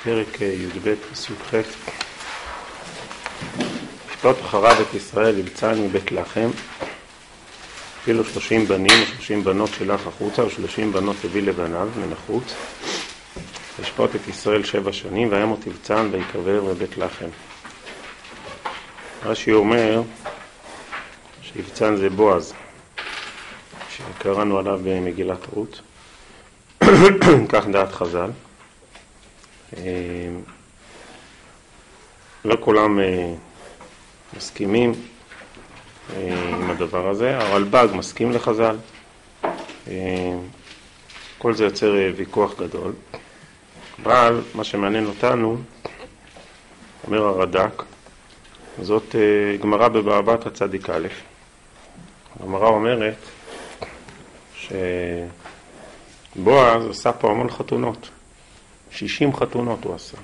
פרק י"ב פסוק ח' ישפוט אחריו את ישראל יבצען מבית לחם, אפילו 30 בנים או 30 בנות שלח החוצה ו30 בנות הביא לבניו מן החוץ. ישפוט את ישראל 7 שנים וימות יבצען ויקבר בבית לחם. רש"י אומר שיבצען זה בועז שקראנו עליו במגילת רות. כך דעת חז"ל. לא כולם מסכימים עם הדבר הזה. הרלב"ג מסכים לחז"ל. כל זה יוצר ויכוח גדול. אבל מה שמעניין אותנו, אומר הרד"ק, זאת גמרא בבבא בתרא צדיק א'. הגמרא אומרת שבועז עשה פה המון חתונות. 60 חתונות הוא עשה.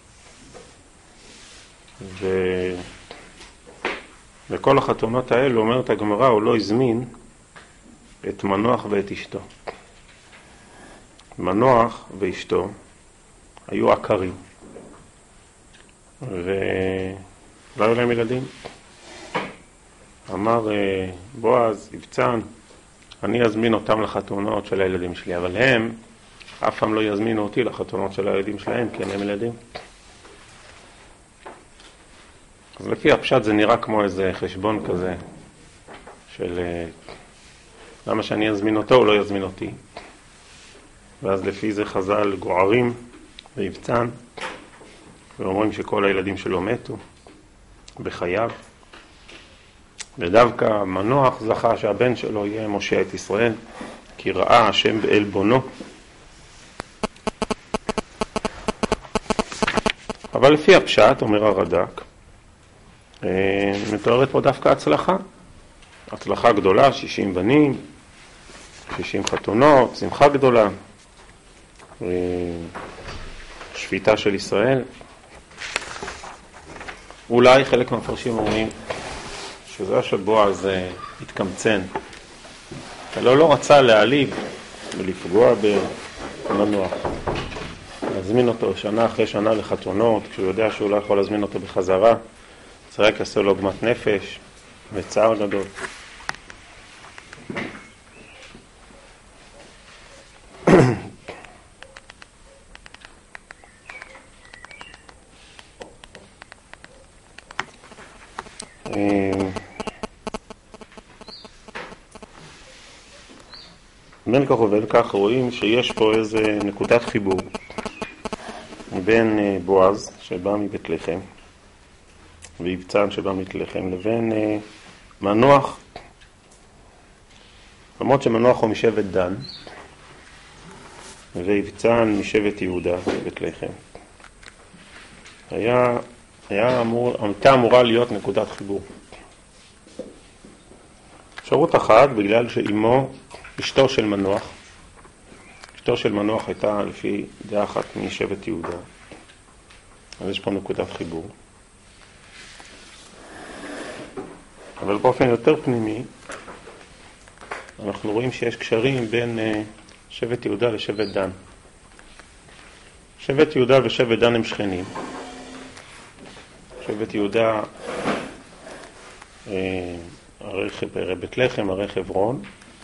וכל החתונות האלו, אומרת הגמרא, הוא לא הזמין את מנוח ואת אשתו. מנוח ואשתו היו עקרים. ולא היו להם ילדים. אמר בועז, יבצען, אני אזמין אותם לחתונות של הילדים שלי, אבל הם אף פעם לא יזמינו אותי לחתונות של הילדים שלהם, כי אין להם ילדים. אז לפי הפשט זה נראה כמו איזה חשבון כזה, של למה שאני אזמין אותו, הוא לא יזמין אותי. ואז לפי זה חז"ל גוערים ויבצען, ואומרים שכל הילדים שלו מתו בחייו. ודווקא מנוח זכה שהבן שלו יהיה מושיע את ישראל, כי ראה השם באל בונו. אבל לפי הפשט, אומר הרד"ק, מתוארת פה דווקא הצלחה. הצלחה גדולה, 60 בנים, 60 חתונות, שמחה גדולה, שפיטה של ישראל. אולי חלק מהמפרשים אומרים שזה שבועז התקמצן. לא רצה להעליב ולפגוע במנוח. להזמין אותו שנה אחרי שנה לחתונות, כשהוא יודע שהוא לא יכול להזמין אותו בחזרה, זה רק יעשה לו עוגמת נפש וצער גדול. בין כך ובין כך רואים שיש פה איזה נקודת חיבור בין בועז שבא מבית לחם ויבצען שבא מבית לחם לבין מנוח, למרות שמנוח הוא משבט דן ויבצען משבט יהודה בבית לחם. הייתה אמורה להיות נקודת חיבור. אפשרות אחת, בגלל שאימו, אשתו של מנוח הייתה לפי דעה אחת משבט יהודה. אז יש פה נקודת חיבור. אבל באופן יותר פנימי, אנחנו רואים שיש קשרים בין שבט יהודה לשבט דן. שבט יהודה ושבט דן הם שכנים. שבט יהודה, הרי בית לחם, הרי חברון,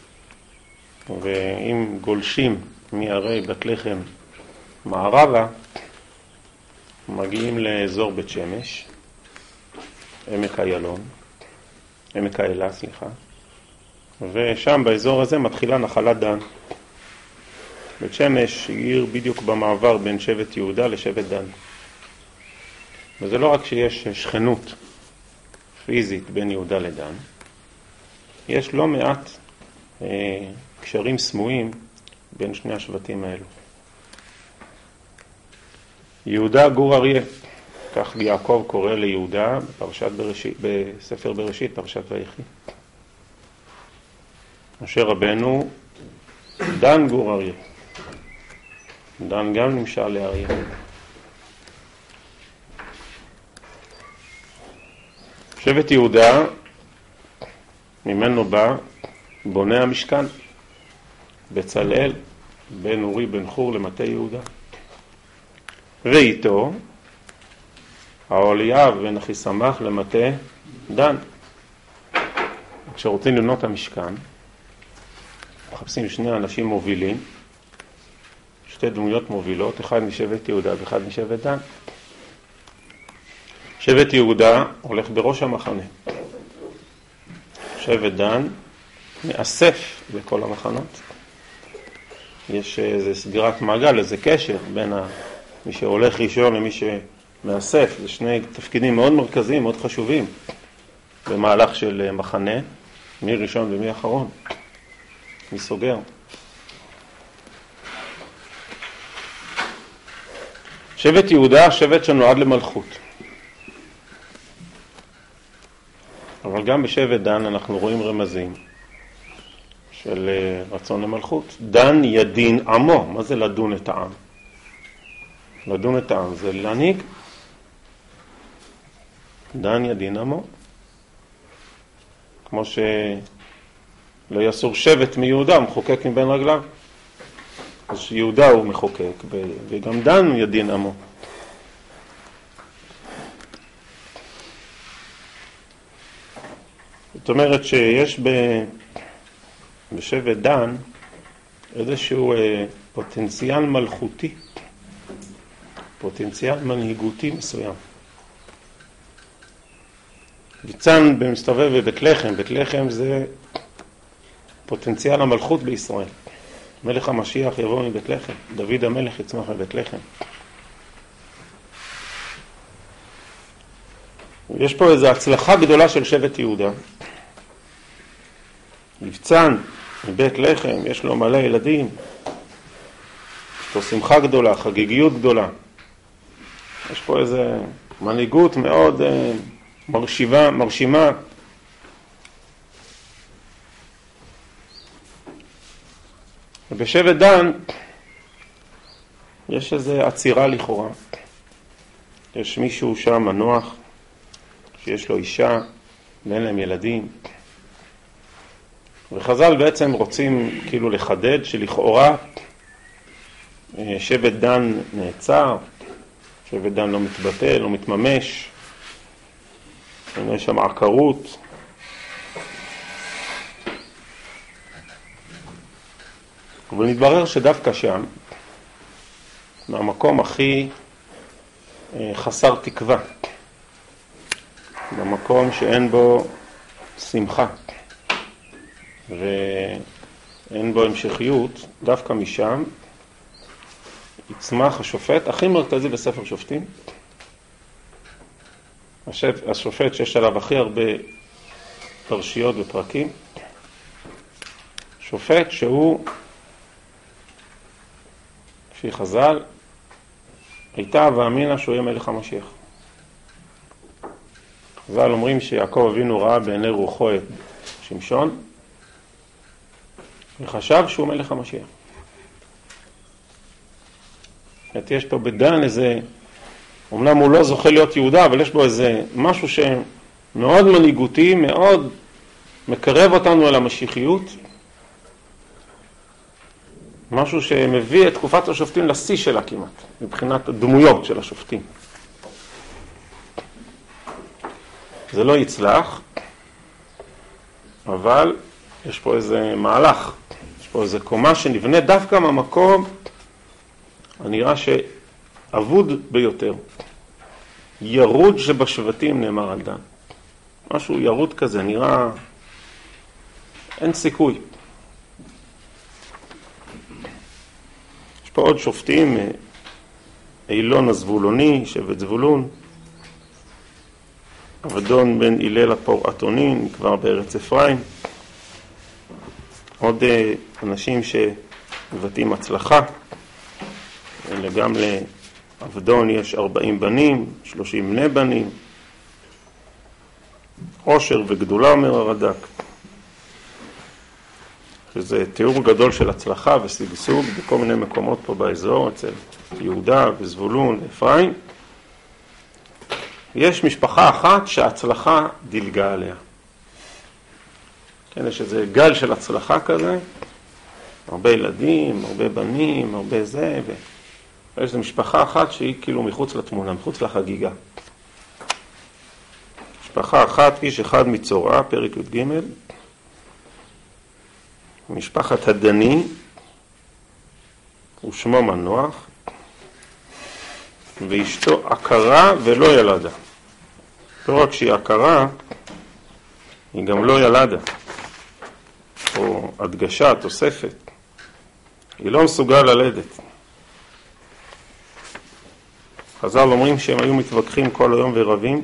ואם גולשים מהרי בית לחם מערבה, מגיעים לאזור בית שמש, עמק האלה, ושם באזור הזה מתחילה נחלת דן. בית שמש היא עיר בדיוק במעבר בין שבט יהודה לשבט דן. וזה לא רק שיש שכנות פיזית בין יהודה לדן, יש לא מעט קשרים סמויים בין שני השבטים האלו. יהודה גור אריה, כך יעקב קורא ליהודה בספר בראשית, פרשת ויחי. משה רבנו דן גור אריה. דן גם נמשל לאריה. שבט יהודה, ממנו בא בונה המשכן, בצלאל, בן אורי בן חור למטה יהודה. ואיתו האוליאב בן אחיסמך למטה דן. כשרוצים לבנות המשכן, מחפשים שני אנשים מובילים, שתי דמויות מובילות, אחד משבט יהודה ואחד משבט דן. שבט יהודה הולך בראש המחנה. שבט דן מאסף בכל המחנות. יש איזה סגירת מעגל, איזה קשר בין מי שהולך ראשון למי שמאסף. זה שני תפקידים מאוד מרכזיים, מאוד חשובים במהלך של מחנה, מי ראשון ומי אחרון, מי סוגר. שבט יהודה, שבט שנועד למלכות. אבל גם בשבט דן אנחנו רואים רמזים של רצון למלכות. דן ידין עמו. מה זה לדון את העם? לדון את העם זה להנהיג. דן ידין עמו. כמו שלא יסור שבט מיהודה, מחוקק מבין רגליו. אז יהודה הוא מחוקק, וגם דן ידין עמו. זאת אומרת שיש בשבט דן איזשהו פוטנציאל מלכותי, פוטנציאל מנהיגותי מסוים. ויצן במסתובב בבית לחם, בית לחם זה פוטנציאל המלכות בישראל. מלך המשיח יבוא מבית לחם, דוד המלך יצמח מבית לחם. יש פה איזו הצלחה גדולה של שבט יהודה. יבצן מבית לחם, יש לו מלא ילדים, יש לו שמחה גדולה, חגיגיות גדולה. יש פה איזו מנהיגות מאוד מרשימה. ובשבט דן יש איזו עצירה לכאורה. יש מישהו שם מנוח, שיש לו אישה, ואין להם ילדים. וחז"ל בעצם רוצים כאילו לחדד שלכאורה שבט דן נעצר, שבט דן לא מתבטא, לא מתממש, יש שם עקרות. אבל נתברר שדווקא שם, מהמקום הכי חסר תקווה, במקום שאין בו שמחה ואין בו המשכיות, דווקא משם יצמח השופט הכי מרכזי בספר שופטים, השופט שיש עליו הכי הרבה פרשיות ופרקים, שופט שהוא, לפי חז"ל, הייתה ואמינה שהוא יהיה מלך המשיח. חז"ל אומרים שיעקב אבינו ראה בעיני רוחו את שמשון, וחשב שהוא מלך המשיח. יש פה בדן איזה, אמנם הוא לא זוכה להיות יהודה, אבל יש בו איזה משהו שמאוד מנהיגותי, מאוד מקרב אותנו אל המשיחיות, משהו שמביא את תקופת השופטים לשיא שלה כמעט, מבחינת הדמויות של השופטים. זה לא יצלח, אבל יש פה איזה מהלך, יש פה איזה קומה שנבנה דווקא מהמקום הנראה שעבוד ביותר. ירוד שבשבטים נאמר על דן. משהו ירוד כזה, נראה אין סיכוי. יש פה עוד שופטים, אילון הזבולוני, שבט זבולון, אבדון בן הלל הפורעתונים, כבר בארץ אפרים. עוד אנשים שמבטאים הצלחה, אלא גם לאבדון יש 40 בנים, 30 בני בנים, עושר וגדולה אומר הרד"ק. שזה תיאור גדול של הצלחה וסגסוג בכל מיני מקומות פה באזור, אצל יהודה וזבולון ואפרים. יש משפחה אחת שההצלחה דילגה עליה. כן, יש איזה גל של הצלחה כזה, הרבה ילדים, הרבה בנים, הרבה זה, יש משפחה אחת שהיא כאילו מחוץ לתמונה, מחוץ לחגיגה. משפחה אחת, איש אחד מצורעה, פרק י"ג, משפחת הדני, ושמו מנוח, ואשתו עקרה ולא ילדה. לא רק שהיא עקרה, היא גם לא ילדה. או הדגשה, תוספת. היא לא מסוגל ללדת. חז"ל אומרים שהם היו מתווכחים כל היום ורבים,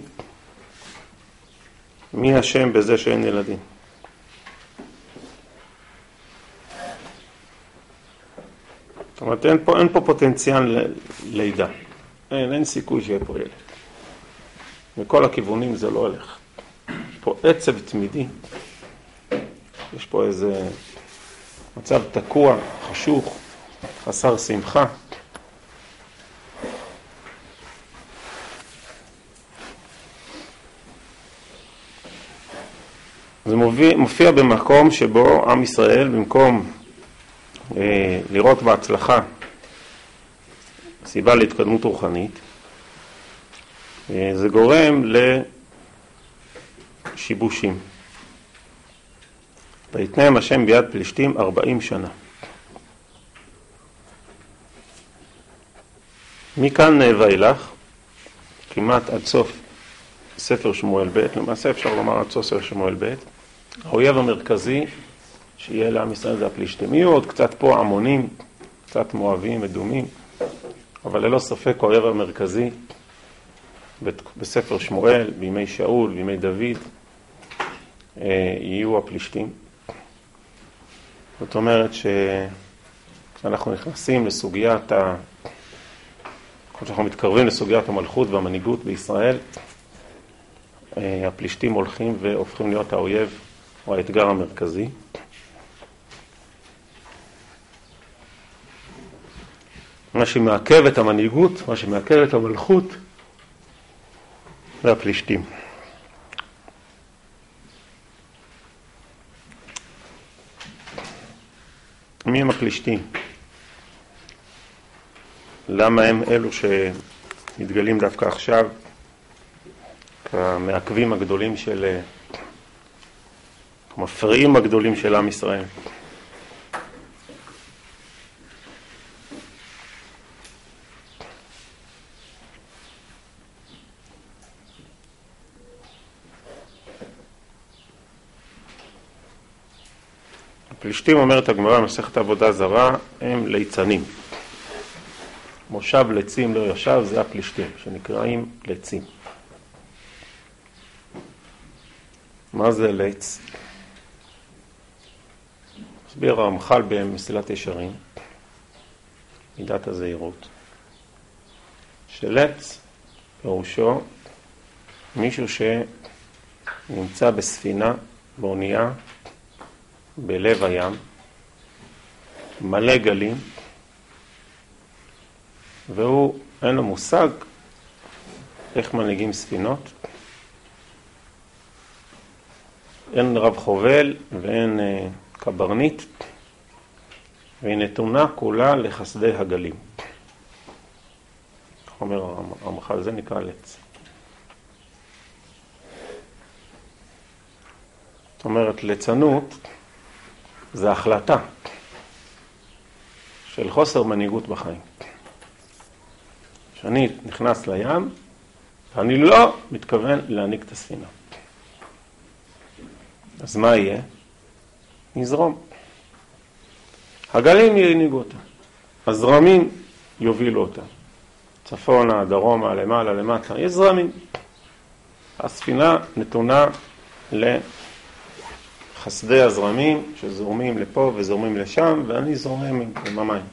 מי השם בזה שאין ילדים. זאת אומרת, אין פה פוטנציאל לידה. אין סיכוי שיהיה פה ילד. מכל הכיוונים זה לא הולך. יש פה עצב תמידי. יש פה איזה מצב תקוע, חשוך, חסר שמחה. זה מופיע במקום שבו עם ישראל, במקום לראות בהצלחה סיבה להתקדמות רוחנית, זה גורם לשיבושים. ויתנם השם ביד פלישתים 40 שנה. מכאן ואילך, כמעט עד סוף ספר שמואל ב', למעשה אפשר לומר עד סוף ספר שמואל ב', האויב המרכזי שיהיה לעם ישראל זה הפלישתים. יהיו עוד קצת פה עמונים, קצת מואבים ודומים, אבל ללא ספק האויב המרכזי בספר שמואל, בימי שאול, בימי דוד, יהיו הפלישתים. זאת אומרת כשאנחנו נכנסים לסוגיית כשאנחנו מתקרבים לסוגיית המלכות והמנהיגות בישראל, הפלישתים הולכים והופכים להיות האויב או האתגר המרכזי. מה שמעכב את המנהיגות, מה שמעכב את המלכות, זה הפלישתים. מי הם הפלישתים? למה הם אלו שמתגלים דווקא עכשיו כמעכבים הגדולים כמפריעים הגדולים של עם ישראל? הפלישתים, אומרת הגמרא במסכת עבודה זרה, הם ליצנים. מושב לצים לא יושב, זה הפלישתים, שנקראים לצים. מה זה לץ? מסביר הרמח"ל במסילת ישרים, מידת הזהירות, שלץ פירושו מישהו שנמצא בספינה, באונייה, בלב הים, מלא גלים, והוא אין לו מושג איך מנהיגים ספינות. אין רב חובל ואין קברנית, והיא נתונה כולה לחסדי הגלים. אומר הרמח"ל, זה נקרא לץ. זאת אומרת, ליצנות זה החלטה של חוסר מנהיגות בחיים. שאני נכנס לים, ואני לא מתכוון להנהיג את הספינה. אז מה יהיה? נזרום. הגלים ינהיגו אותה. הזרמים יובילו אותה. צפונה, דרומה, למעלה, למטה. יש זרמים. הספינה נתונה לחסדי הזרמים שזורמים לפה וזורמים לשם, ואני זורם עם המים.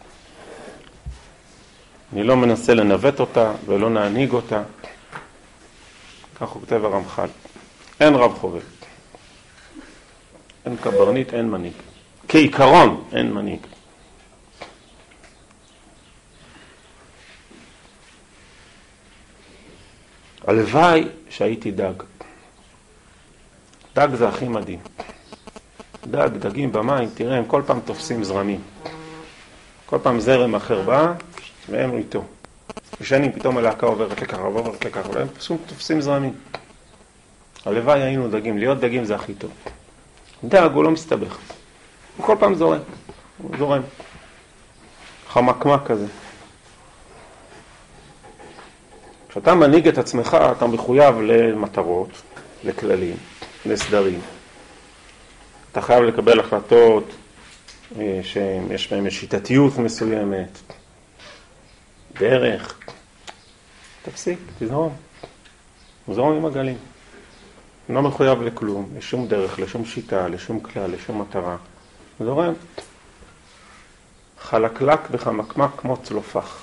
אני לא מנסה לנווט אותה ולא להנהיג אותה. כך הוא כותב הרמח"ל. אין רב חובל. אין קברניט, אין מנהיג. כעיקרון אין מנהיג. הלוואי שהייתי דג. דג זה הכי מדהים. דגים במים, תראה, הם כל פעם תופסים זרמים. כל פעם זרם אחר בא, והם איתו. ישנים, פתאום הלהקה עוברת לככה, עוברת לככה, והם פשוט תופסים זרמים. הלוואי היינו דגים, להיות דגים זה הכי טוב. דג הוא לא מסתבך. הוא כל פעם זורם. הוא זורם. חמקמק כזה. כשאתה מנהיג את עצמך, אתה מחויב למטרות, לכללים, לסדרים. אתה חייב לקבל החלטות שיש בהם שיטתיות מסוימת. דרך. תפסיק, תזרום. זרום עם הגלים. לא מחויב לכלום, לשום דרך, לשום שיטה, לשום כלל, לשום מטרה. זורם. חלקלק וחמקמק כמו צלופח.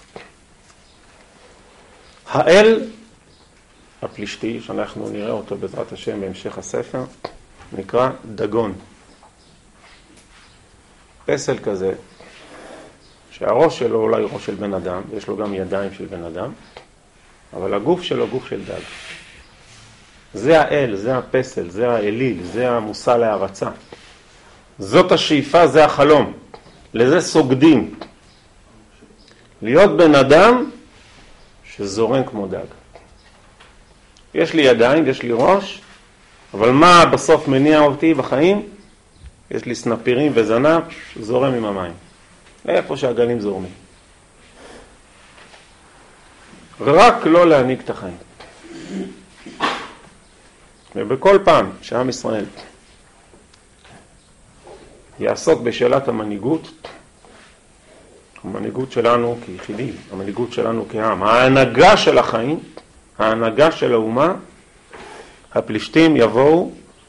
האל הפלישתי, שאנחנו נראה אותו בעזרת השם בהמשך הספר, נקרא דגון. פסל כזה, שהראש שלו אולי ראש של בן אדם, יש לו גם ידיים של בן אדם, אבל הגוף שלו גוף של דג. זה האל, זה הפסל, זה האליל, זה המושא להרצה. זאת השאיפה, זה החלום. לזה סוגדים. להיות בן אדם שזורם כמו דג. יש לי ידיים, יש לי ראש, אבל מה בסוף מניע אותי בחיים? יש לי סנפירים וזנב, זורם עם המים. איפה שהגלים זורמים. רק לא להנהיג את החיים. ובכל פעם שעם ישראל יעסוק בשאלת המנהיגות, המנהיגות שלנו כיחידים, המנהיגות שלנו כעם, ההנהגה של החיים, ההנהגה של האומה, הפלישתים יבואו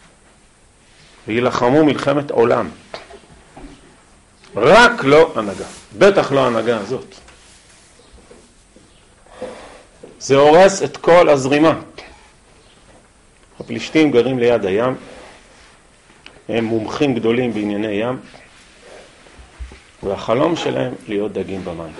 וילחמו מלחמת עולם. רק לא הנהגה, בטח לא ההנהגה הזאת. זה הורס את כל הזרימה. הפלישתים גרים ליד הים, הם מומחים גדולים בענייני ים, והחלום שלהם להיות דגים במים.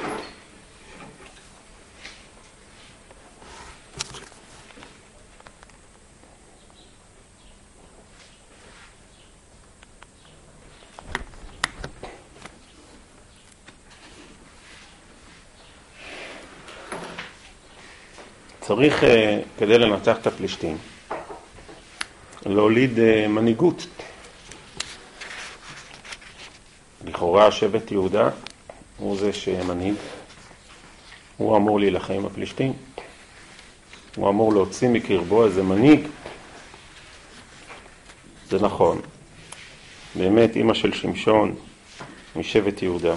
צריך, כדי לנצח את הפלישתים, להוליד מנהיגות. לכאורה שבט יהודה הוא זה שמנהיג. הוא אמור להילחם עם הפלישתים. הוא אמור להוציא מקרבו איזה מנהיג. זה נכון. באמת אמא של שמשון משבט יהודה.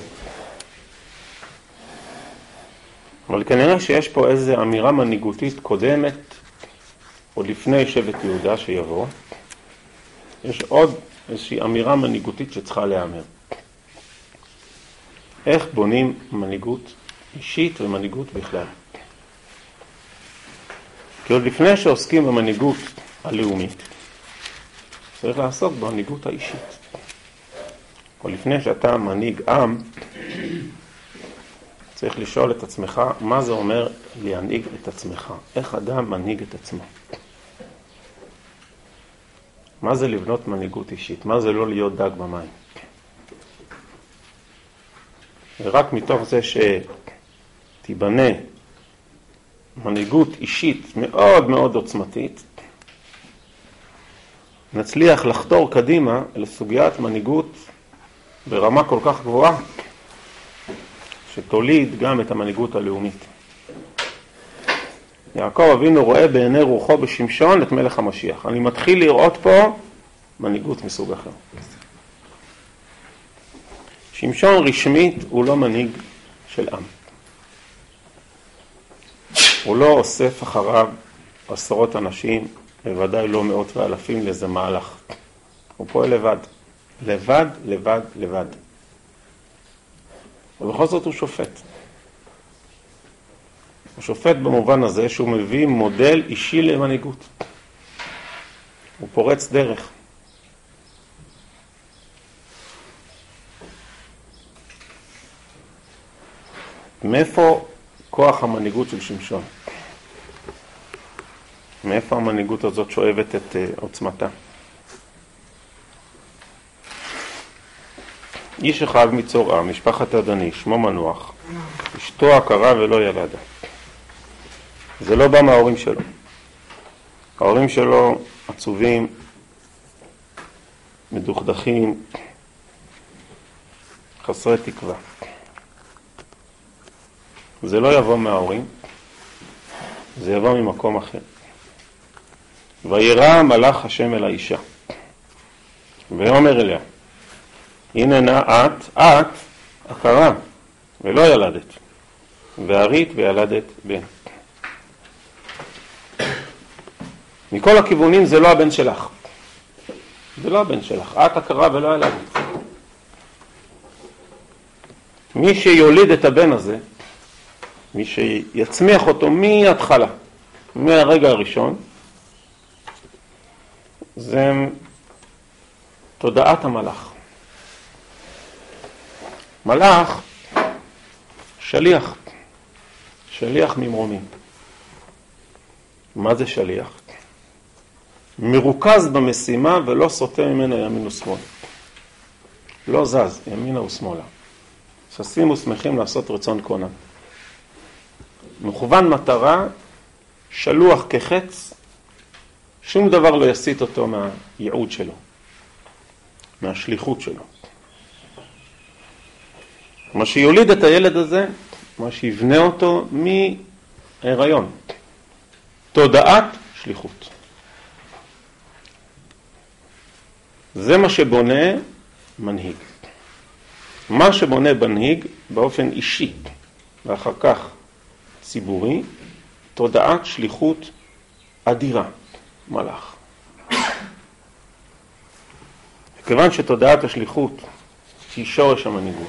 אבל כנראה שיש פה איזו אמירה מנהיגותית קודמת, עוד לפני שבט יהודה שיבוא. יש עוד איזושהי אמירה מנהיגותית שצריכה להיאמר. איך בונים מנהיגות אישית ומנהיגות בכלל? כי עוד לפני שעוסקים במנהיגות הלאומית, צריך לעסוק במנהיגות האישית. או לפני שאתה מנהיג עם, צריך לשאול את עצמך, מה זה אומר להנהיג את עצמך? איך אדם מנהיג את עצמו? מה זה לבנות מנהיגות אישית? מה זה לא להיות דג במים? ורק מתוך זה שתיבנה מנהיגות אישית מאוד מאוד עוצמתית, נצליח לחתור קדימה לסוגיית מנהיגות ברמה כל כך גבוהה, שתוליד גם את המנהיגות הלאומית. יעקב אבינו רואה בעיני רוחו בשמשון את מלך המשיח. אני מתחיל לראות פה מנהיגות מסוג אחר. שמשון רשמית הוא לא מנהיג של עם. הוא לא אוסף אחריו עשרות אנשים, בוודאי לא מאות ואלפים לאיזה מהלך. הוא פועל לבד. לבד, לבד, לבד. ובכל זאת הוא שופט. הוא שופט במובן הזה שהוא מביא מודל אישי למנהיגות. הוא פורץ דרך. מאיפה כוח המנהיגות של שמשון? מאיפה המנהיגות הזאת שואבת את עוצמתה? איש אחד מצורעה, משפחת עדני, שמו מנוח, אשתו עקרה ולא ילדה. זה לא בא מההורים שלו. ההורים שלו עצובים, מדוכדכים, חסרי תקווה. זה לא יבוא מההורים, זה יבוא ממקום אחר. וירא מלאך השם אל האישה, ויאמר אליה, הנה נא את עקרה ולא ילדת, והרית וילדת בן. מכל הכיוונים זה לא הבן שלך. זה לא הבן שלך. את עקרה ולא ילדת. מי שיוליד את הבן הזה, מי שיצמיח אותו מההתחלה, מהרגע הראשון, זה תודעת המלאך. מלאך, שליח. שליח ממרומים. מה זה שליח? מרוכז במשימה ולא סוטה ממנה ימין ושמאל. לא זז, ימינה ושמאלה. ששים ושמחים לעשות רצון קונם. מכוון מטרה, שלוח כחץ, שום דבר לא יסיט אותו מהייעוד שלו, מהשליחות שלו. מה שיוליד את הילד הזה, מה שיבנה אותו מהיריון. תודעת שליחות. זה מה שבונה מנהיג. מה שבונה מנהיג באופן אישי, ואחר כך ציבורי, תודעת שליחות אדירה, מלאך. כיוון שתודעת השליחות היא שורש המנהיגות,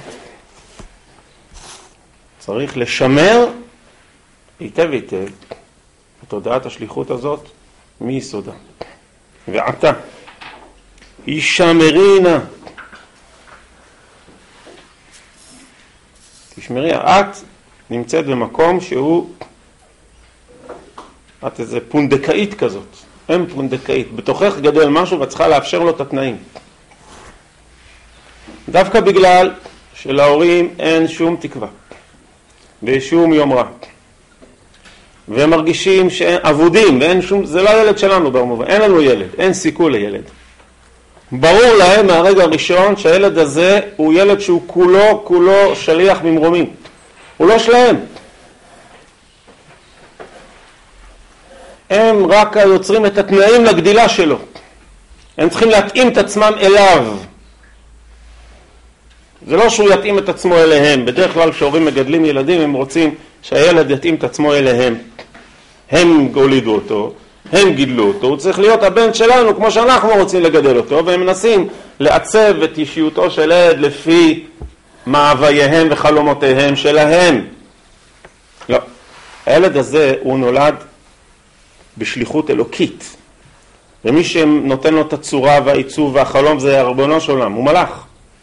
צריך לשמר היטב היטב את תודעת השליחות הזאת מיסודה. ועתה, ישמרינה. תשמרי, את נמצאת במקום שהוא, את איזה פונדקאית כזאת, אם פונדקאית, בתוכך גדל משהו ואת צריכה לאפשר לו את התנאים. דווקא בגלל שלהורים אין שום תקווה, ושום יומרה. והם מרגישים שהם עבודים, ואין שום, זה לא הילד שלנו במובן, אין לנו ילד, אין סיכוי לילד. ברור להם מהרגע הראשון שהילד הזה הוא ילד שהוא כולו שליח ממרומים. הוא לא שלהם. הם רק יוצרים את התנאים לגדילה שלו. הם צריכים להתאים את עצמם אליו. זה לא שהוא יתאים את עצמו אליהם. בדרך כלל כשהורים מגדלים ילדים הם רוצים שהילד יתאים את עצמו אליהם. הם הולידו אותו, הם גידלו אותו, הוא צריך להיות הבן שלנו כמו שאנחנו רוצים לגדל אותו, והם מנסים לעצב את אישיותו של ילד לפי מאווייהם וחלומותיהם שלהם. לא, הילד הזה הוא נולד בשליחות אלוקית, ומי שנותן לו את הצורה והעיצוב והחלום זה ריבונו של עולם, הוא מלאך.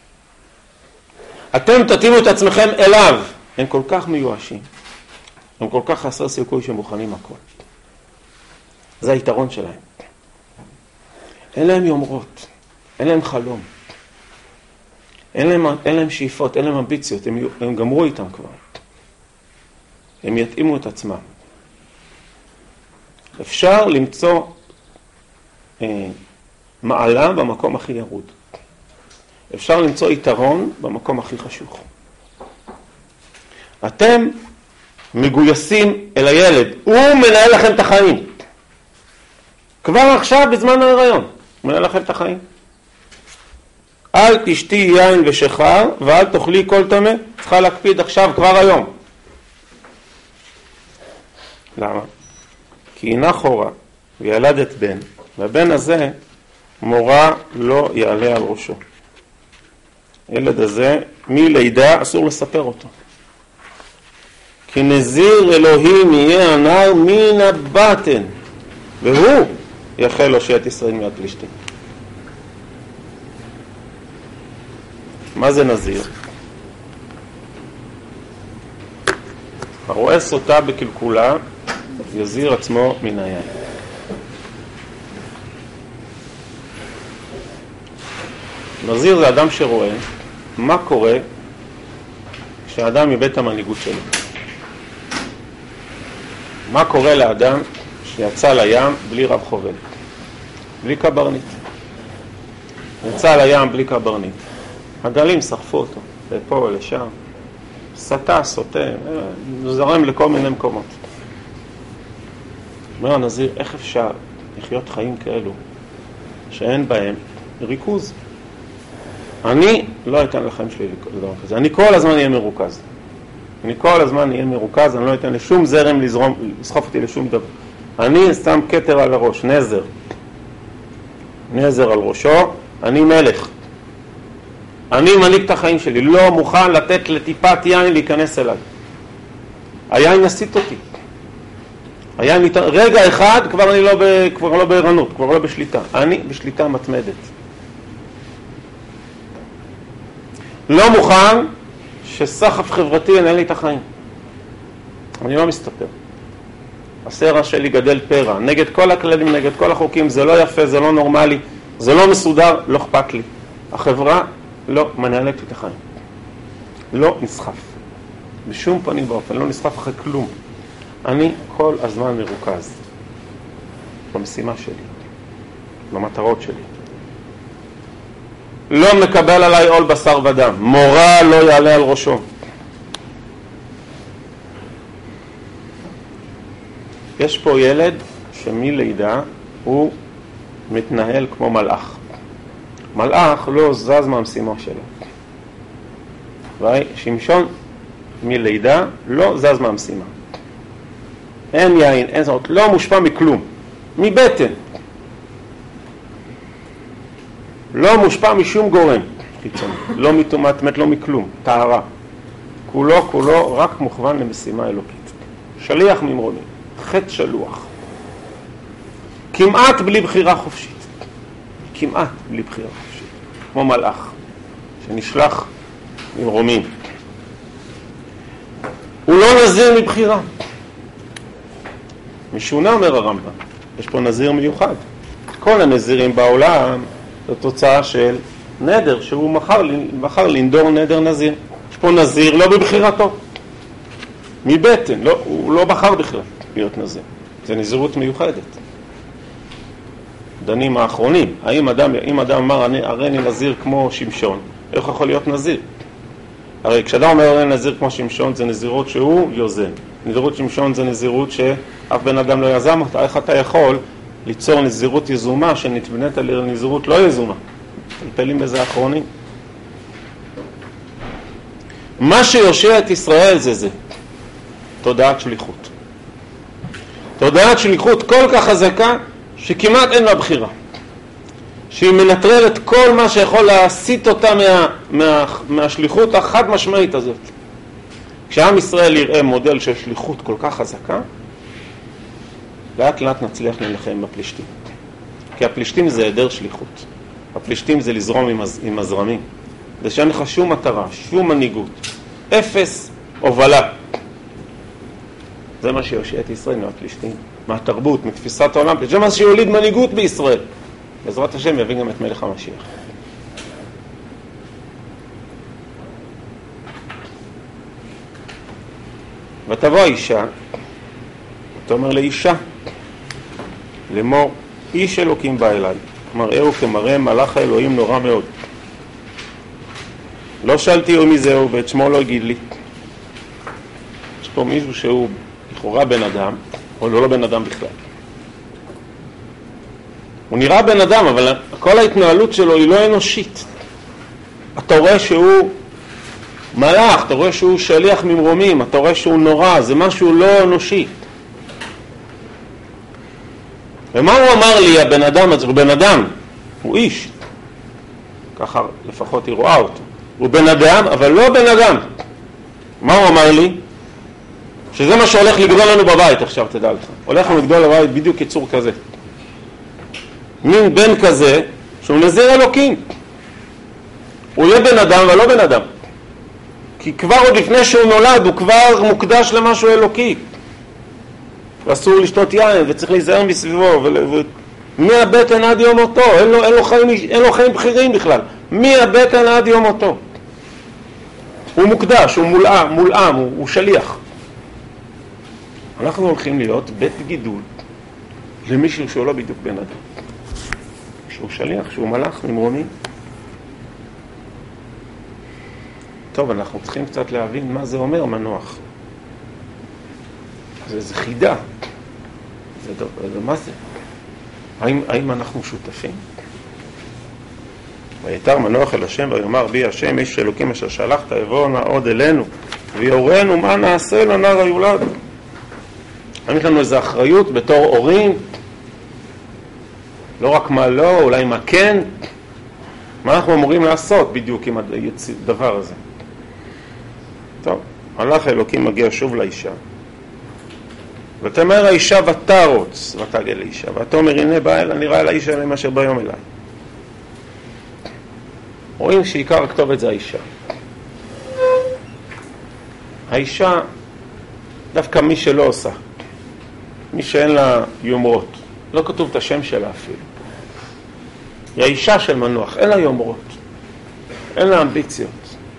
אתם תתאימו את עצמכם אליו. הם כל כך מיואשים, הם כל כך חסר סיכוי שהם מוכנים הכל. זה היתרון שלהם. אין להם יומרות, אין להם חלום, אין להם שאיפות, אין להם אמביציות, הם גמרו איתם כבר. הם יתאימו את עצמם. אפשר למצוא מעלה במקום הכי ירוד. אפשר למצוא יתרון במקום הכי חשוך. אתם מגויסים אל הילד, הוא מנהל לכם את החיים. כבר עכשיו בזמן ההיריון, הוא מנהל לכם את החיים. אל תשתי יין ושחר ואל תאכלי כל טמא, צריכה להקפיד עכשיו כבר היום. למה? כי הנה חורה וילדת בן, והבן הזה מורה לא יעלה על ראשו. ילד הזה מלידה אסור לספר אותו. כי נזיר אלוהים יהיה הנער מן הבטן, והוא יחל להושיע את ישראל מיד פלישתים. מה זה נזיר? הרואה סוטה בקלקולה יזיר עצמו מן היין. נזיר זה אדם שרואה מה קורה כשאדם מבית המנהיגות שלו. מה קורה לאדם שיצא לים בלי רב חובל, בלי קברניט? יצא לים בלי קברניט, הגלים שרפו אותו, לפה, לשם, סטה, סוטה, זרם לכל מיני מקומות. אומר הנזיר, איך אפשר לחיות חיים כאלו שאין בהם ריכוז? אני לא אתן לחיים שלי לדבר כזה, אני כל הזמן אהיה מרוכז. אני כל הזמן אהיה מרוכז, אני לא אתן לשום זרם לסחוף אותי לשום דבר. אני שם כתר על הראש, נזר על ראשו, אני מלך. אני מנהיג את החיים שלי, לא מוכן לתת לטיפת יין להיכנס אליי. היין יסיט אותי. רגע אחד כבר אני כבר לא בערנות, כבר לא בשליטה. אני בשליטה מתמדת. לא מוכן שסחף חברתי ינהל לי את החיים. אני לא מסתפר. הסרע שלי גדל פרע, נגד כל הכללים, נגד כל החוקים, זה לא יפה, זה לא נורמלי, זה לא מסודר, לא אכפת לי. החברה לא מנהלת את החיים. לא נסחף. בשום פנים באופן, לא נסחף אחרי כלום. אני כל הזמן מרוכז במשימה שלי, במטרות שלי. לא מקבל עליי עול בשר ודם, מורה לא יעלה על ראשו. יש פה ילד שמלידה הוא מתנהל כמו מלאך. מלאך לא זז מהמשימה שלו. שמשון מלידה לא זז מהמשימה. אין יין, אין זאת, לא מושפע מכלום. מבטן. לא מושפע משום גורם חיצוני. לא מטומאת, לא מכלום. טהרה. כולו רק מוכוון למשימה אלוקית. שליח ממרוני. חטא שלוח. כמעט בלי בחירה חופשית. כמעט בלי בחירה חופשית. כמו מלאך שנשלח ממרומים. הוא לא נזיר מבחירה. משונה אומר הרמב"ם. יש פה נזיר מיוחד. כל הנזירים בעולם זו תוצאה של נדר שהוא בחר לנדור נדר נזיר. יש פה נזיר לא בבחירתו. מבטן, הוא לא בחר בכלל להיות נזיר. זה נזירות מיוחדת. דנים האחרונים, אם אדם אמר הרי אני נזיר כמו שמשון, איך יכול להיות נזיר? הרי כשאדם אומר הרי נזיר כמו שמשון זה נזירות שהוא יוזם. נזירות שמשון זה נזירות שאף בן אדם לא יזם אותה. איך אתה יכול ליצור נזירות יזומה שנתבנית על נזירות לא יזומה? פלפלים בזה האחרונים. מה שיושע את ישראל זה תודעת שליחות. תודעת שליחות כל כך חזקה שכמעט אין לה בחירה. שהיא מנטרלת כל מה שיכול להסיט אותה מהשליחות החד משמעית הזאת. כשעם ישראל יראה מודל של שליחות כל כך חזקה, לאט לאט נצליח להילחם בפלישתים. כי הפלישתים זה היעדר שליחות. הפלישתים זה לזרום עם הזרמים. זה שאין לך שום מטרה, שום מנהיגות. אפס הובלה. זה מה שיושיע את ישראל מהפלישתים. מהתרבות, מתפיסת העולם. זה מה שיוליד מנהיגות בישראל. בעזרת השם יביא גם את מלך המשיח. ותבוא האישה, אתה אומר לאישה, לאמור, איש אלוקים בא אליי, מראהו כמראה מלאך האלוהים נורא מאוד. לא שאלתי מי זהו ואת שמו לא הגיד לי. יש פה מישהו שהוא לכאורה בן אדם, או לא בן אדם בכלל. הוא נראה בן אדם, אבל כל ההתנהלות שלו היא לא אנושית. אתה רואה שהוא מלאך, אתה רואה שהוא שליח ממרומים, אתה רואה שהוא נורא, זה משהו לא אנושי. ומה הוא אמר לי, הבן אדם הזה? הוא בן אדם, הוא איש. ככה לפחות היא רואה אותו. הוא בן אדם, אבל לא בן אדם. מה הוא אמר לי? שזה מה שהולך לגדול לנו בבית, עכשיו תדע לך. הולך לנו לגדול בבית בדיוק יצור כזה. מין בן כזה, שהוא נזיר אלוקים. הוא יהיה בן אדם, אבל לא בן אדם. כי כבר עוד לפני שהוא נולד, הוא כבר מוקדש למשהו אלוקי. ואסור לשתות יין, וצריך להיזהר מסביבו, מהבטן עד יום מותו, אין לו חיים בחירים בכלל. מהבטן עד יום מותו. הוא מוקדש, הוא מולעם, הוא שליח. אנחנו הולכים להיות בית גידול למישהו שהוא לא בדיוק בן אדם. שהוא שליח, שהוא מלאך ממרוני. טוב, אנחנו צריכים קצת להבין מה זה אומר מנוח. זה חידה. מה זה? האם אנחנו שותפים? ויתר מנוח אל השם ויאמר בי השם איש אלוקים אשר שלחת יבוא נא עוד אלינו ויורנו מה נעשה לנער היולד. יש לנו איזו אחריות בתור הורים, לא רק מה לא, אולי מה כן, מה אנחנו אמורים לעשות בדיוק עם הדבר הזה. טוב, מלאך האלוקים מגיע שוב לאישה ותאמר האישה ותרוץ ותגל לאישה ותאמר הנה בא אל הנראה אל האיש אליהם אשר ביום אליי. רואים שעיקר הכתובת זה האישה. האישה דווקא מי שלא עושה, מי שאין לה יומרות, לא כתוב את השם שלה אפילו, היא האישה של מנוח, אין לה יומרות, אין לה אמביציות,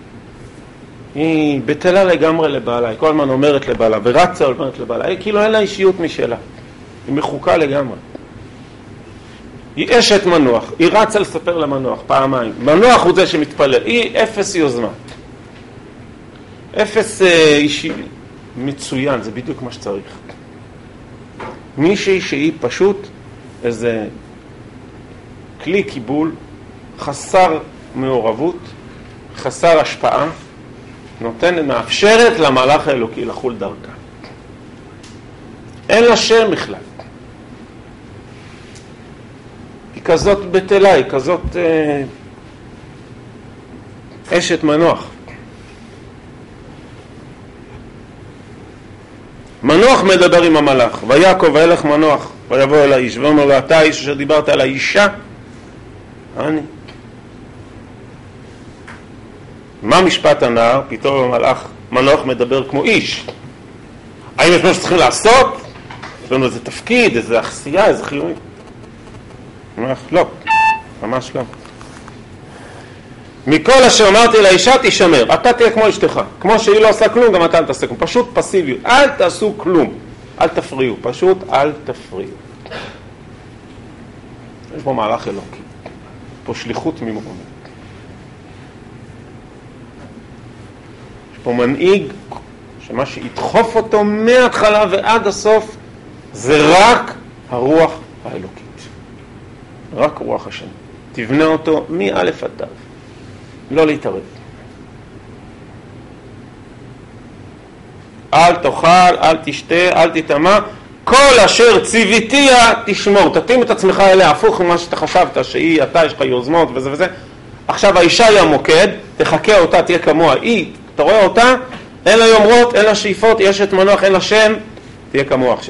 היא בטלה לגמרי לבעלה, היא כל הזמן אומרת לבעלה ורצה אומרת לבעלה, היא כאילו אין לה אישיות משלה, היא מחוקה לגמרי. היא אשת מנוח, היא רצה לספר למנוח פעמיים, מנוח הוא זה שמתפלל, היא אפס יוזמה, אפס אישי, מצוין, זה בדיוק מה שצריך. מישהי שהיא פשוט איזה כלי קיבול, חסר מעורבות, חסר השפעה, נותנת, מאפשרת למלאך האלוקי לחול דרכה. אין לה שם בכלל. היא כזאת בטלה, היא כזאת אשת מנוח. מנוח מדבר עם המלאך, ויעקב וילך מנוח, ויבוא אל האיש, ואומר לו, אתה האיש אשר דיברת על האישה? אני. מה משפט הנער? פתאום המלאך, מנוח מדבר כמו איש. האם יש מה שצריכים לעשות? יש לנו איזה תפקיד, איזה עשייה, איזה חיוני? לא, ממש לא. מכל אשר אמרתי לאישה תשמר, אתה תהיה כמו אשתך, כמו שהיא לא עושה כלום, גם אתה אל תעשה כלום, פשוט פסיביות, אל תעשו כלום, אל תפריעו, פשוט אל תפריעו. יש פה מהלך אלוקי, פה שליחות ממרומי. יש פה מנהיג שמה שידחוף אותו מההתחלה ועד הסוף זה רק הרוח האלוקית, רק רוח השם. תבנה אותו מאלף עד תו. לא להתערב. אל תאכל, אל תשתה, אל תטמא, כל אשר ציוויתיה תשמור. תתאים את עצמך אליה, הפוך ממה שאתה חשבת, שהיא, אתה, יש לך יוזמות וזה וזה. עכשיו האישה היא המוקד, תחכה אותה, תהיה כמוה. היא, אתה רואה אותה, אין לה יומרות, אין לה שאיפות, יש את מנוח, אין לה שם, תהיה כמוה עכשיו.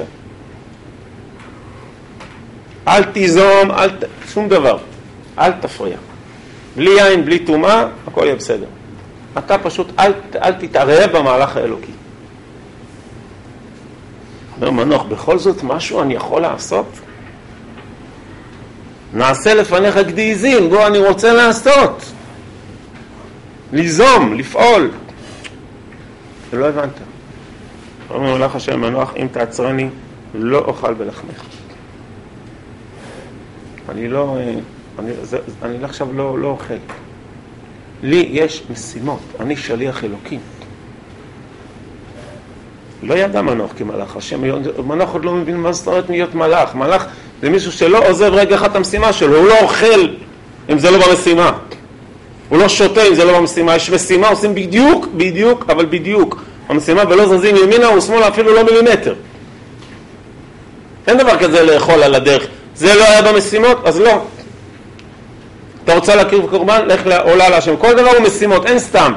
אל תיזום, שום דבר. אל תפריע. בלי יין, בלי תומה, הכל יהיה בסדר. אתה פשוט אל תתערב במהלך האלוקי. אומר מנוח, בכל זאת משהו אני יכול לעשות? נעשה לפניך גדיזים, בוא אני רוצה לעשות. ליזום, לפעול. ולא הבנת. אומר מלאך השם מנוח, אם תעצרני, לא אוכל בלחמך. אני עכשיו לא אוכל. לי יש משימות, אני שליח אלוקים. לא ידע מנוח כמלאך, השם, מנוח עוד לא מבין מה זאת אומרת להיות מלאך. מלאך זה מישהו שלא עוזב רגע אחד את המשימה שלו, הוא לא אוכל אם זה לא במשימה. הוא לא שותה אם זה לא במשימה. יש משימה, עושים בדיוק, אבל בדיוק. המשימה ולא זזים ימינה ושמאלה אפילו לא מילימטר. אין דבר כזה לאכול על הדרך. זה לא היה במשימות, אז לא. אתה רוצה להקריב קורבן? לך לעולה להשם. כל דבר הוא משימות, אין סתם.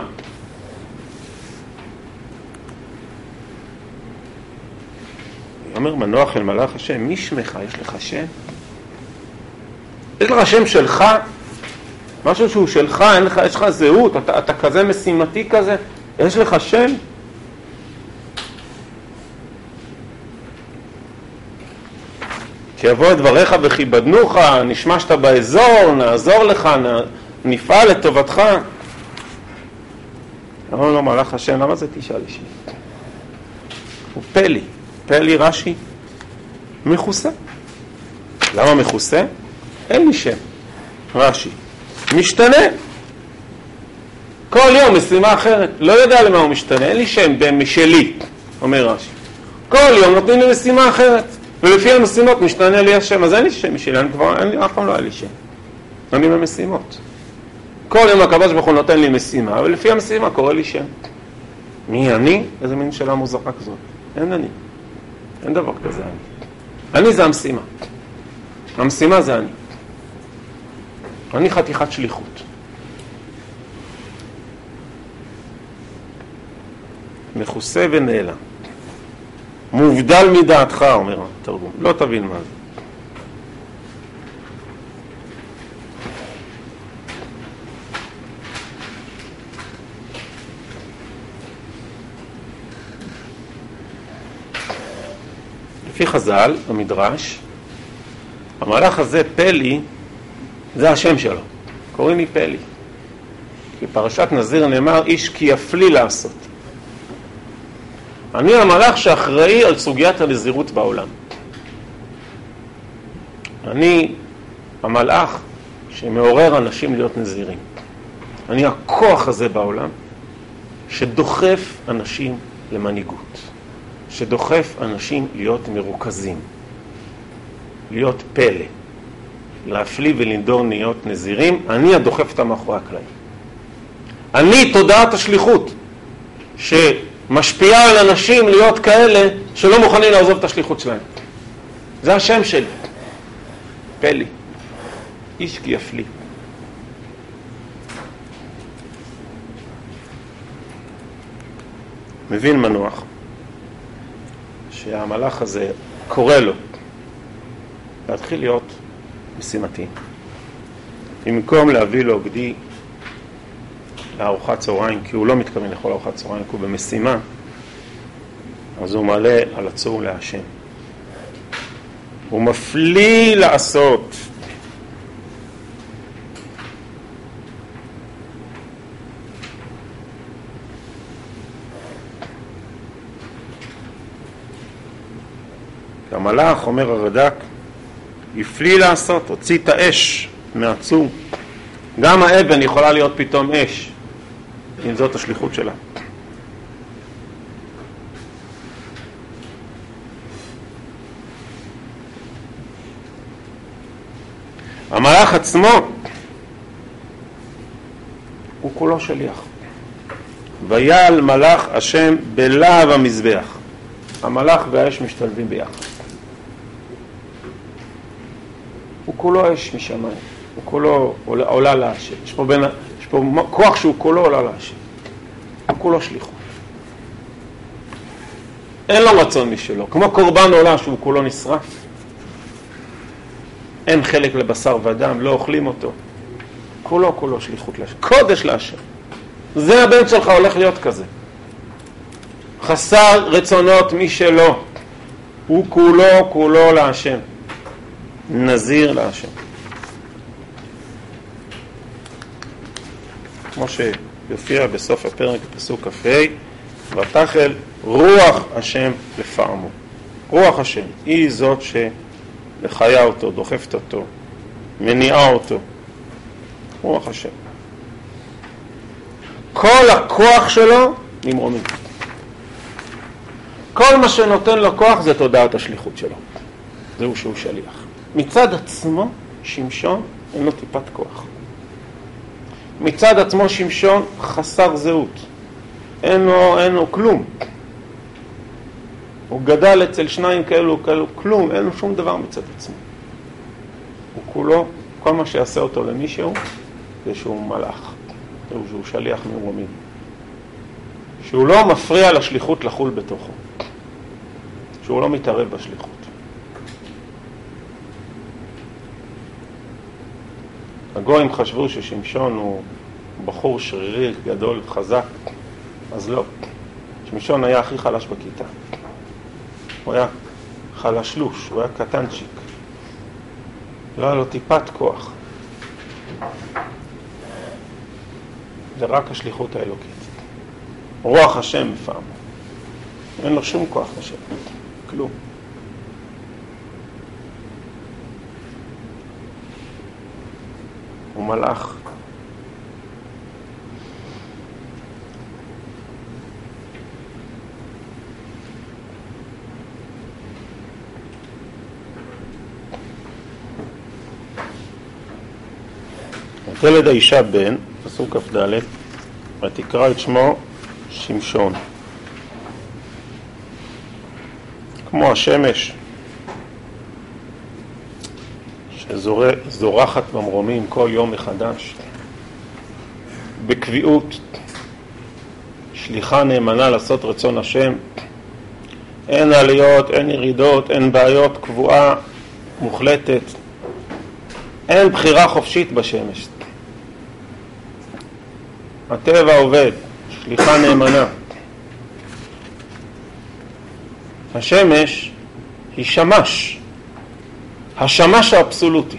אומר מנוח אל מלאך השם, מי שמך? יש לך שם? יש לך שם שלך? משהו שהוא שלך, אין לך, יש לך זהות, אתה כזה משימתי כזה, יש לך שם? שיבוא את דבריך וכיבדנוך, נשמע שאתה באזור, נעזור לך, נפעל לטובתך. אמר לו מלאך השם, למה זה תשאל אישי? הוא פלי פלי רש"י, מכוסה. למה מכוסה? אין לי שם. רש"י, משתנה. כל יום משימה אחרת. לא יודע למה הוא משתנה, אין לי שם משלי, אומר רש"י. כל יום נותנים לי משימה אחרת. ולפי המשימות משתנה לי השם. אז אין לי שם משלי, אף פעם לא היה לי שם. אני במשימות. כל יום הקדוש ברוך הוא נותן לי משימה, ולפי המשימה קורא לי שם. מי אני? איזה מין שאלה מוזרה כזאת. אין אני. אין דבר כזה אני. אני זה המשימה. המשימה זה אני. אני חתיכת שליחות. מכוסה ונעלם. מובדל מדעתך, אומר התרגום. לא תבין מה זה. לפי חז"ל, המדרש, המהלך הזה, פלי, זה השם שלו. קוראים לי פלי. כי פרשת נזיר נאמר, איש כי יפלי לעשות. אני המלאך שאחראי על סוגיית הנזירות בעולם. אני המלאך שמעורר אנשים להיות נזירים. אני הכוח הזה בעולם שדוחף אנשים למנהיגות. שדוחף אנשים להיות מרוכזים. להיות פלא. להפליא ולנדור להיות נזירים. אני הדוחף את המאחורי הקלעים. אני תודעת השליחות שמשפיעה על אנשים להיות כאלה שלא מוכנים לעזוב את השליחות שלהם. זה השם שלי. פלי. איש כי יפליא. מבין מנוח שהמלאך הזה קורא לו להתחיל להיות משימתי. במקום להביא לו גדי לארוחת צהריים, כי הוא לא מתכוון לאכול ארוחת צהריים, כי הוא במשימה, אז הוא מעלה על הצור להשם. הוא מפליא לעשות. המלאך, אומר הרד"ק, יפליא לעשות, הוציא את האש מהצור. גם האבן יכולה להיות פתאום אש, אם זאת השליחות שלה. המלאך עצמו הוא כולו שליח. ויעל מלאך השם בלהב המזבח. המלאך והאש משתלבים ביחד. הוא כולו אש משמיים. הוא כולו עולה להשם. יש פה כוח שהוא כולו עולה להשם. הוא כולו שליחות. אין לו רצון משלו. כמו קורבן עולה שהוא כולו נשרף. אין חלק לבשר ודם, לא אוכלים אותו. כולו שליחות להשם. קודש להשם. זה הבן שלך הולך להיות כזה. חסר רצונות משלו. הוא כולו להשם. נזיר להשם. כמו שיופיע בסוף הפרק פסוק כ"ה, ותחל רוח השם לפעמו. רוח השם היא זאת שלחיה אותו, דוחפת אותו, מניעה אותו. רוח השם. כל הכוח שלו נמרומים. כל מה שנותן לו כוח זה תודעת השליחות שלו. זהו שהוא שליח. מצד עצמו שמשון אין לו טיפת כוח. מצד עצמו שמשון חסר זהות. אין לו כלום. הוא גדל אצל שניים כאלו כלום, אין לו שום דבר מצד עצמו. הוא כולו, כל מה שיעשה אותו למישהו זה שהוא מלאך. זהו שהוא שליח מרומים. שהוא לא מפריע לשליחות לחול בתוכו. שהוא לא מתערב בשליחות. הגויים חשבו ששמשון הוא בחור שרירי, גדול, חזק, אז לא. שמשון היה הכי חלש בכיתה. הוא היה חלשלוש, הוא היה קטנצ'יק. לא היה לו טיפת כוח. זה רק השליחות האלוקית. רוח השם פעם. אין לו שום כוח לשם. תסתכלו. הוא מלאך. ותלד האישה בן, פסוק כ"ד, ותקרא את שמו שמשון. כמו השמש שזורחת במרומים כל יום מחדש, בקביעות, שליחה נאמנה לעשות רצון השם, אין עליות, אין ירידות, אין בעיות, קבועה, מוחלטת, אין בחירה חופשית בשמש. הטבע עובד, שליחה נאמנה. השמש היא שמש, השמש האבסולוטי,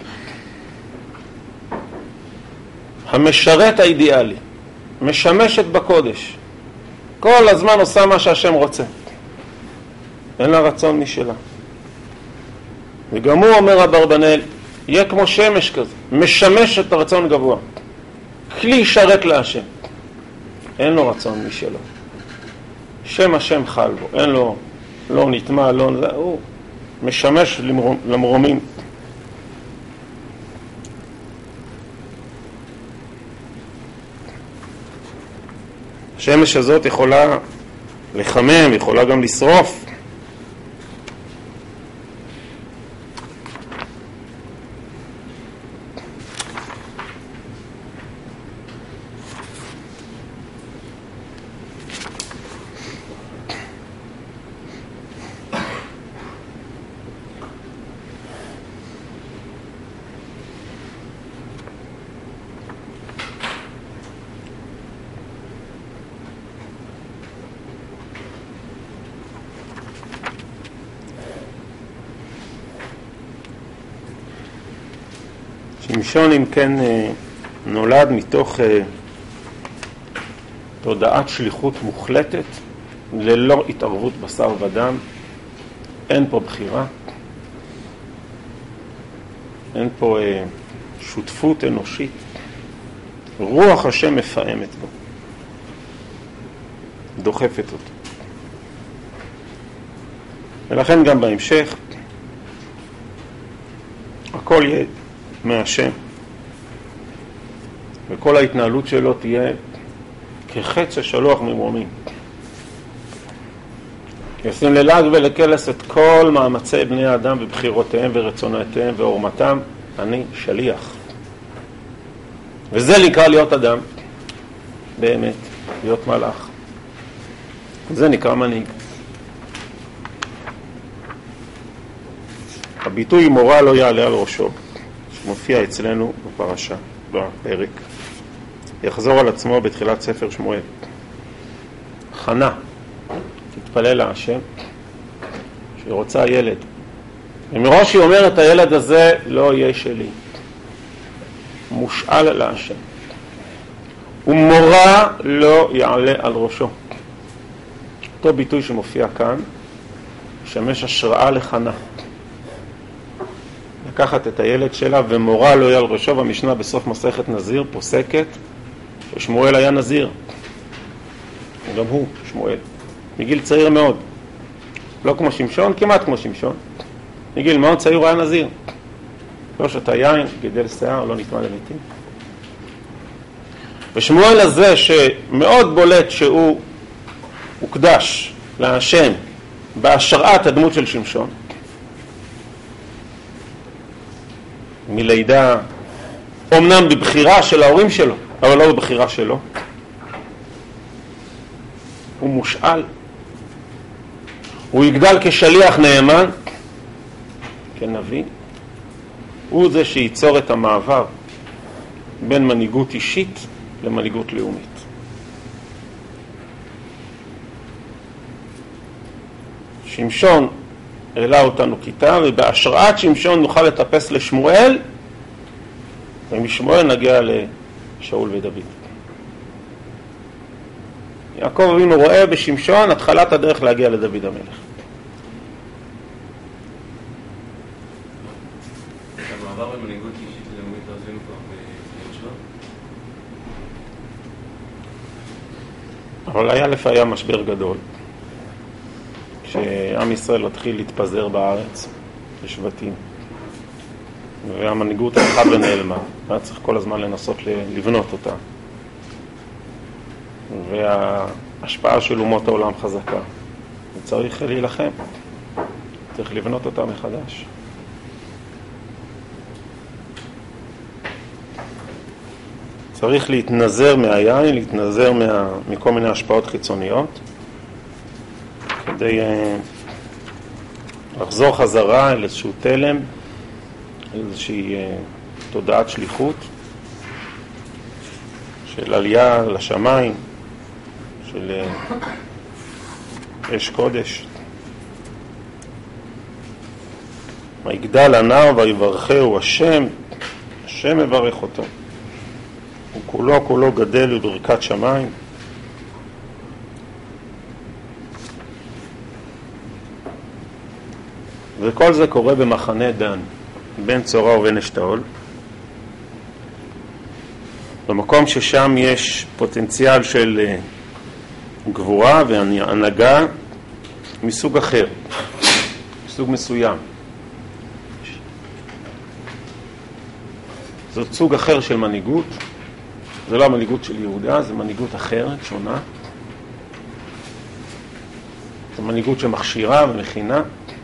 המשרת האידיאלי, משמשת בקודש, כל הזמן עושה מה שהשם רוצה, אין לה רצון משלה. וגם הוא אומר אברבנאל, יהיה כמו שמש כזה, משמש את הרצון גבוה, כלי שרת להשם, אין לו רצון משלו, שם השם חל בו, אין לו, לא נטמע, לא, הוא משמש למרומים. השמש הזאת יכולה לחמם, יכולה גם לשרוף. שמשון אם כן נולד מתוך תודעת שליחות מוחלטת, ללא התערבות בשר ודם, אין פה בחירה, אין פה שותפות אנושית, רוח השם מפעמת בו, דוחפת אותו. ולכן גם בהמשך הכל יהיה מהשם, וכל ההתנהלות שלו תהיה כחץ ששלוח ממרומים. ישים ללעג ולקלס את כל מאמצי בני האדם ובחירותיהם ורצונותיהם ועורמתם, אני שליח. וזה נקרא להיות אדם, באמת, להיות מלאך. זה נקרא מנהיג. הביטוי מורה לא יעלה על ראשו, שמופיע אצלנו בפרשה, בפרק, יחזור על עצמו בתחילת ספר שמואל. חנה תתפלל להשם שהיא רוצה ילד, ומראש היא אומרת הילד הזה לא יהיה שלי, מושאל להשם, ומורה לא יעלה על ראשו. אותו ביטוי שמופיע כאן משמש השראה לחנה לקחת את הילד שלה, ומורה לא יהיה על ראשו. במשנה בסוף מסכת נזיר פוסקת ששמואל היה נזיר, וגם הוא שמואל מגיל צעיר מאוד, לא כמו שמשון, כמעט כמו שמשון, מגיל מאוד צעיר הוא היה נזיר, לא שתה יין, גידל שיער, לא נטמע למתים. ושמואל הזה שמאוד בולט שהוא הוקדש להשם בהשראת הדמות של שמשון, מלידה, אומנם בבחירה של ההורים שלו, אבל לא בבחירה שלו, הוא מושאל, הוא יגדל כשליח נאמן, כנביא, הוא זה שיצור את המעבר בין מנהיגות אישית למנהיגות לאומית. שמשון העלה אותנו כיתה, ובהשראת שמשון נוכל לטפס לשמואל, ומשמואל נגיע לשאול ודוד. יעקב אבינו רואה בשמשון התחלת הדרך להגיע לדוד המלך. המעבר במנהיגות אישית לאומית עשינו כבר בזמן שלו. אבל היה משבר גדול. כשעם ישראל התחיל להתפזר בארץ, לשבטים, והמנהיגות הלכה ונעלמה, היה צריך כל הזמן לנסות לבנות אותה. וההשפעה של אומות העולם חזקה. וצריך להילחם. צריך לבנות אותה מחדש. צריך להתנזר מהיין, להתנזר מכל מיני השפעות חיצוניות, כדי לחזור חזרה אל איזשהו תלם, איזושהי תודעת שליחות, של עלייה לשמיים, של אש קודש. ויגדל הנער ויברכהו השם, השם מברך אותו. הוא כולו גדל בברכת שמיים. וכל זה קורה במחנה דן, בין צורה ובין אשתאול. במקום ששם יש פוטנציאל של גבורה והנהגה מסוג אחר, מסוג מסוים. זאת סוג אחר של מנהיגות. זה לא המנהיגות של יהודה, זה מנהיגות אחרת, שונה. זו מנהיגות שמכשירה ומכינה.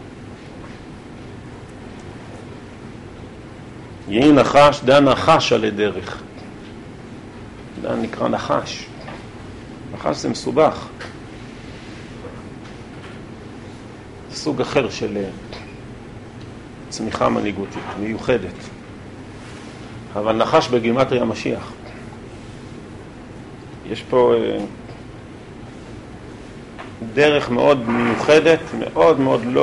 יהי נחש, דן נחש עלי דרך. דן נקרא נחש. נחש זה מסובך. זה סוג אחר של צמיחה מנהיגותית, מיוחדת. אבל נחש בגימטריה המשיח. יש פה דרך מאוד מיוחדת, מאוד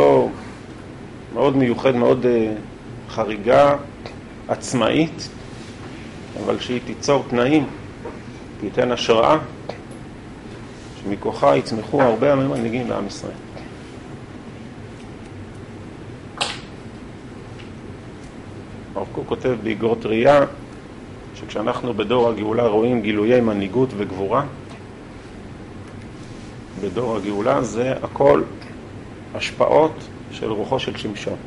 מיוחד, מאוד חריגה, עצמאית, אבל שהיא תיצור תנאים, תיתן השראה, שמכוחה יצמחו הרבה מנהיגים בעם ישראל. הרב קוק כותב באגרות ראייה, שכשאנחנו בדור הגאולה רואים גילויי מנהיגות וגבורה, בדור הגאולה זה הכל השפעות של רוחו של שמשון.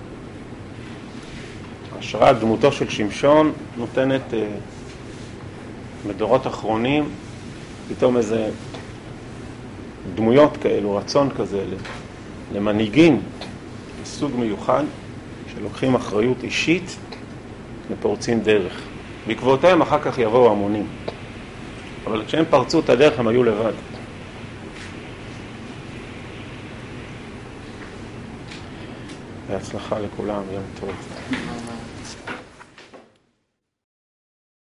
השראת דמותו של שמשון נותנת בדורות אחרונים פתאום איזה דמויות כאלו, רצון כזה למנהיגים מסוג מיוחד שלוקחים אחריות אישית ופורצים דרך. בעקבותיהם אחר כך יבואו המונים. אבל כשהם פרצו את הדרך הם היו לבד. בהצלחה לכולם, יום טוב.